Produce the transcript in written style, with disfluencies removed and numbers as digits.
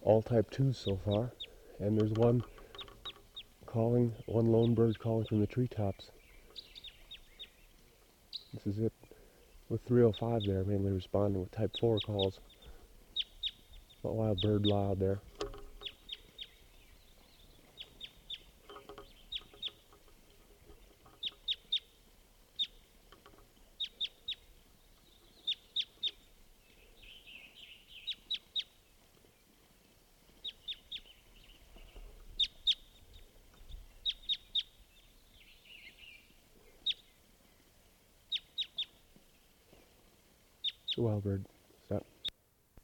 all type 2s so far, and there's one lone bird calling from the treetops. This is it with 305 there, mainly responding with type 4 calls. Not wild bird loud there. The wild bird.